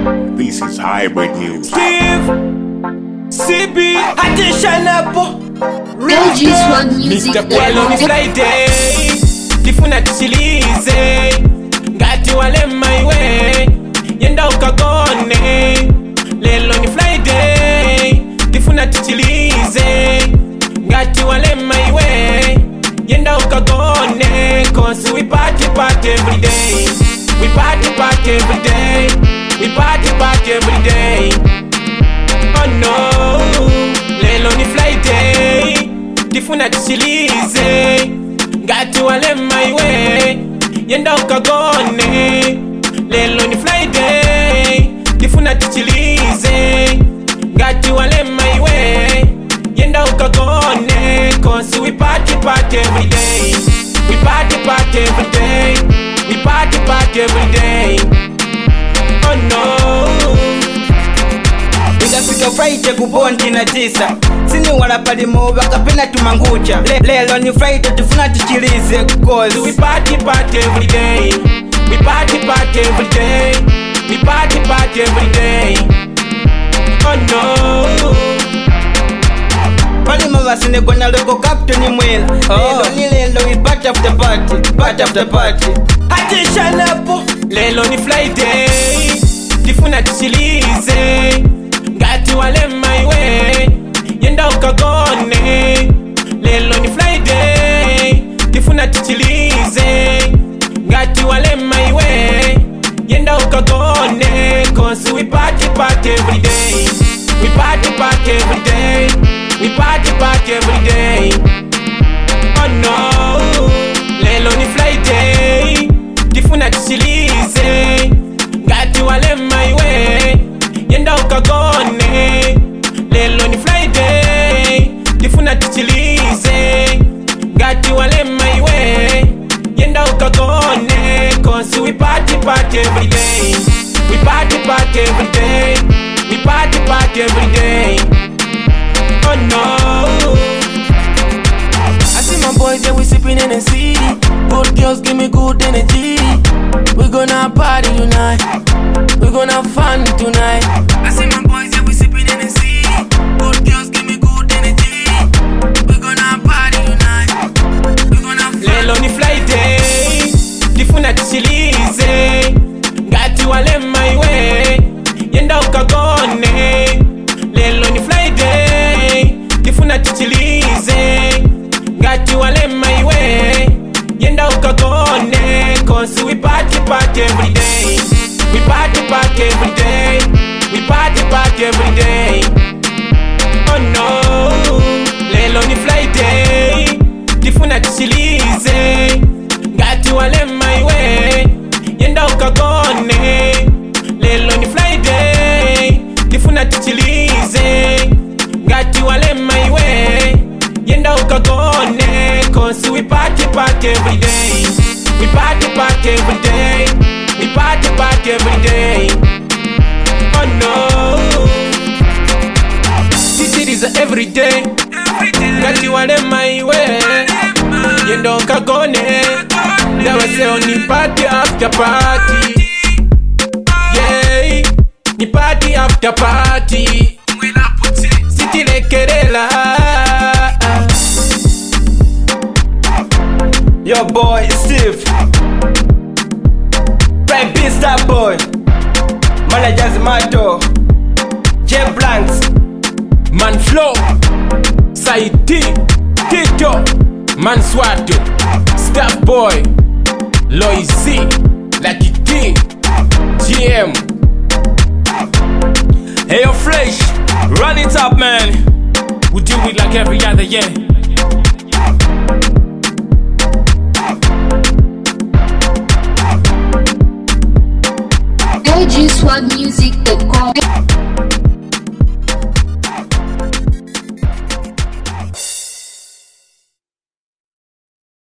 This is hybrid music. Steve, CB, attention up. LG's One Music. Mr. Pwelo ni Friday. Tifuna tuchilize. Ngati wale my way. Yenda ukagone. Lelo ni Friday. Tifuna tuchilize. Ngati wale my way. Yenda ukagone. Cause we party every day. We party every day. We party every day. Oh no, lelo ni Friday. Tifuna tuchilize. Ngati wale my way. Yenda ukagone. Lelo ni Friday. Tifuna tuchilize. Ngati wale my way. Yenda ukagone. Cause we party every day. We party every day. We party every day. Oh no. Ikafika Friday kubondi na tisa. Sini wanapalimo wakapena tumangucha. Lelo ni Friday tufuna tuchilize cause we party every day. We party every day. We party every day. Oh no. palima wasine kona loko captain mwela. Lelo ni lelo we party after party. Attention up. Lelo ni Friday. Tifuna tuchilize. Ngati wale my way. Yenda ukagone. Lelo ni Friday. Tifuna tuchilize. Ngati wale my way. Yenda ukagone. Cause we party every day. We party every day. We party every day. Oh no. Lelo ni Friday. Tifuna tuchilize. Ngati wale my way. Yenda ukagone. Lelo ni Friday. Tifuna tuchilize. Ngati wale my way. Yenda ukagone. Cause we party every day. We party every day. We party every day. Oh no. I see my boys, yeah, we sipping in the city. Good girls give me good energy. We gonna party tonight. We gonna have fun tonight. I see my boys, yeah, we sipping in the city. Good girls give me good energy. We gonna party tonight. We gonna have fun. Lelo ni Friday. Tifuna tuchilize. Ngati wale my way. Yenda ukagone. Lelo ni Friday. Tifuna tuchilize. Ngati wale my way. Yenda ukagone. Cause we party every day. We party every day. We party every day. Oh no. Lelo ni Friday. Tifuna tuchilize. Ngati wale my way. Yenda ukagone. Lelo ni Friday. Tifuna tuchilize. Ngati wale my way. Yenda ukagone. Cause we party every day. We party every day. We party every day. Oh no. This is every day. Ngati wale my way. Yenda ukagone. Dawa seo ni party after party. Yeah. Ni party after party. Sitilekerela. your boy Steve, Prime Beast Star Boy, Managers Mato, J Blanks, Man Flow, Saiti, Tito, Man Swato, Staff Boy, Loisy, Lucky King, GM. Hey yo Fresh, run it up man. We do it like every other year. LG's One Music.com